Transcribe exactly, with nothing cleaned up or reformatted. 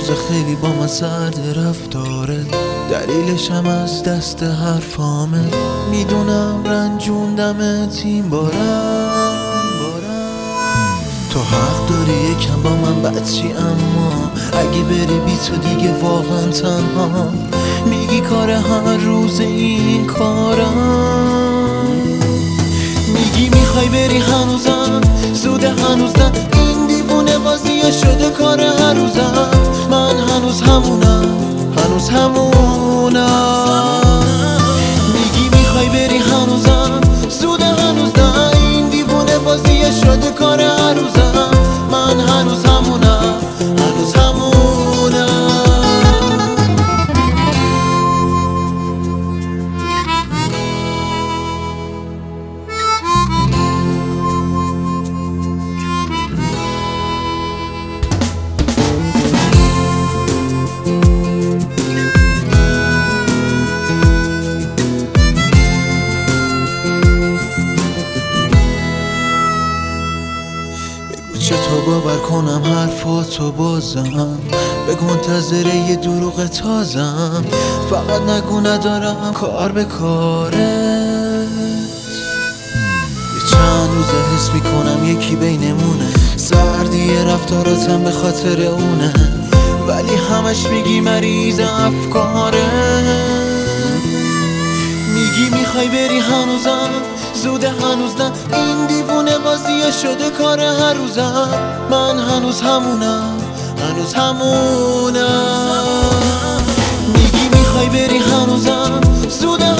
روز خیلی با من سرد رفتاره، دلیلش هم از دست حرفامه. میدونم رنجوندمت این بارم، تو حق داری یکم با من بچی، اما اگه بری بی تو دیگه واقعا تنها. میگی کار هر روز این کارم، میگی میخوای بری هنوزم زوده، هنوز نه، این دیوونه بازیه شده کار هر روزم. من هنوز همونم، هنوز همونم. میگی میخوای بری هنوزم زوده، هنوز نه، این دیوونه بازیه شده کار هر روزم. من هنوز همونم، هنوز همونم. چطور باور کنم حرفاتو بازم، بگو منتظر یه دروغ تازم. فقط نگو ندارم کار به کارت. یه چند روزه حس میکنم یکی بینمونه، سردی رفتاراتم به خاطر اونه، ولی همش میگی مریض افکاره. میگی میخوای بری هنوزم زوده، هنوز نه، این دیوونه بازیه شده کار هر روزم. من هنوز همونم، هنوز همونم. میگی میخوای بری هنوزم زوده،